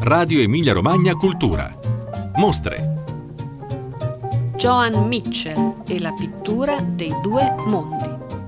Radio Emilia Romagna Cultura. Mostre. Joan Mitchell e la pittura dei due mondi.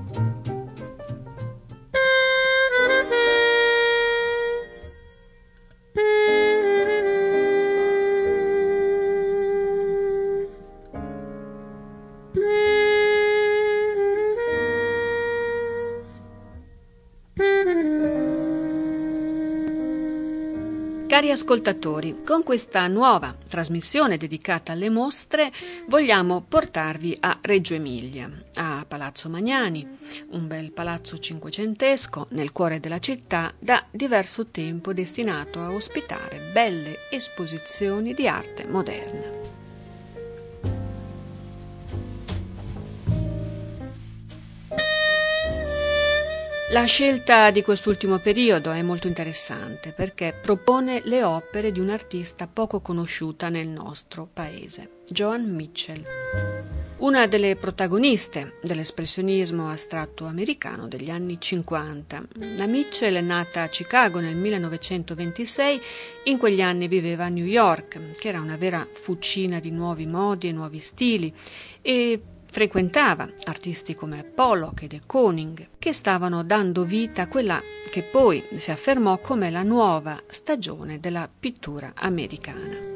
Cari ascoltatori, con questa nuova trasmissione dedicata alle mostre vogliamo portarvi a Reggio Emilia, a Palazzo Magnani, un bel palazzo cinquecentesco nel cuore della città da diverso tempo destinato a ospitare belle esposizioni di arte moderna. La scelta di quest'ultimo periodo è molto interessante perché propone le opere di un'artista poco conosciuta nel nostro paese, Joan Mitchell, una delle protagoniste dell'espressionismo astratto americano degli anni 50. La Mitchell è nata a Chicago nel 1926, in quegli anni viveva a New York, che era una vera fucina di nuovi modi e nuovi stili, e frequentava artisti come Pollock e de Kooning, che stavano dando vita a quella che poi si affermò come la nuova stagione della pittura americana.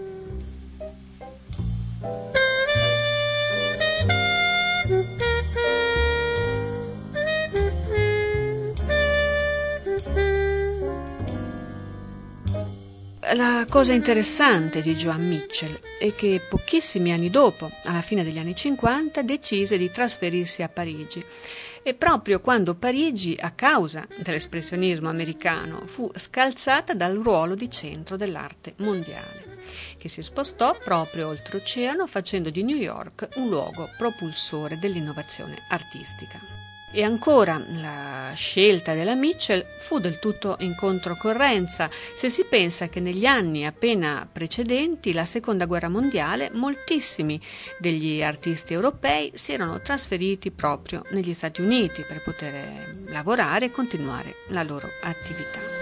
La cosa interessante di Joan Mitchell è che pochissimi anni dopo, alla fine degli anni 50, decise di trasferirsi a Parigi. E proprio quando Parigi, a causa dell'espressionismo americano, fu scalzata dal ruolo di centro dell'arte mondiale, che si spostò proprio oltreoceano facendo di New York un luogo propulsore dell'innovazione artistica. E ancora, la scelta della Mitchell fu del tutto in controcorrenza se si pensa che negli anni appena precedenti la Seconda Guerra Mondiale moltissimi degli artisti europei si erano trasferiti proprio negli Stati Uniti per poter lavorare e continuare la loro attività.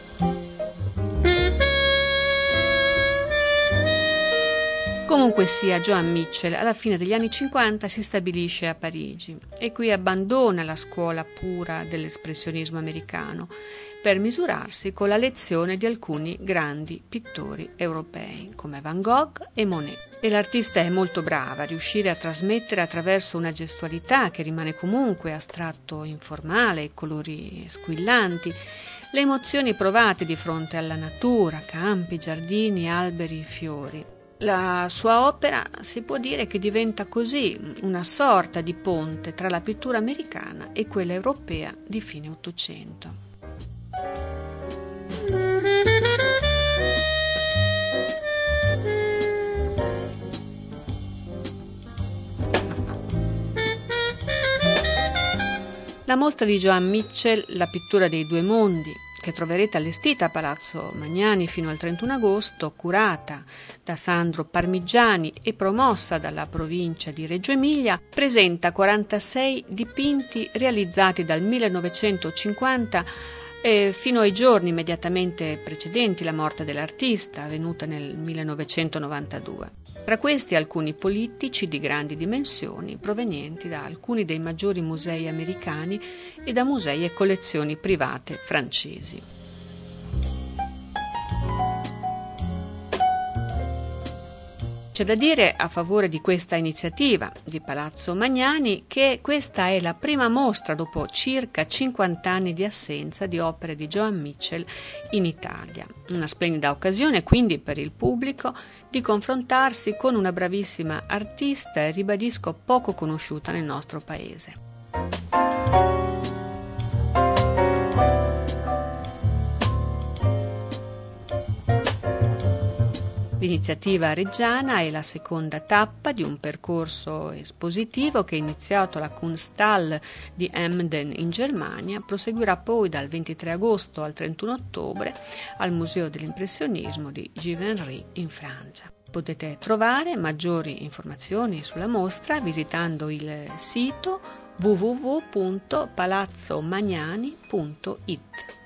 Comunque sia, Joan Mitchell alla fine degli anni 50 si stabilisce a Parigi e qui abbandona la scuola pura dell'espressionismo americano per misurarsi con la lezione di alcuni grandi pittori europei come Van Gogh e Monet. E l'artista è molto brava a riuscire a trasmettere attraverso una gestualità che rimane comunque astratto informale e colori squillanti le emozioni provate di fronte alla natura, campi, giardini, alberi, fiori. La sua opera si può dire che diventa così una sorta di ponte tra la pittura americana e quella europea di fine Ottocento. La mostra di Joan Mitchell, La pittura dei due mondi, che troverete allestita a Palazzo Magnani fino al 31 agosto, curata da Sandro Parmigiani e promossa dalla provincia di Reggio Emilia, presenta 46 dipinti realizzati dal 1950 fino ai giorni immediatamente precedenti la morte dell'artista, avvenuta nel 1992. Tra questi alcuni polittici di grandi dimensioni provenienti da alcuni dei maggiori musei americani e da musei e collezioni private francesi. C'è da dire a favore di questa iniziativa di Palazzo Magnani che questa è la prima mostra dopo circa 50 anni di assenza di opere di Joan Mitchell in Italia. Una splendida occasione quindi per il pubblico di confrontarsi con una bravissima artista e ribadisco poco conosciuta nel nostro paese. L'iniziativa reggiana è la seconda tappa di un percorso espositivo che è iniziato alla Kunsthalle di Emden in Germania, proseguirà poi dal 23 agosto al 31 ottobre al Museo dell'Impressionismo di Givenchy in Francia. Potete trovare maggiori informazioni sulla mostra visitando il sito www.palazzomagnani.it.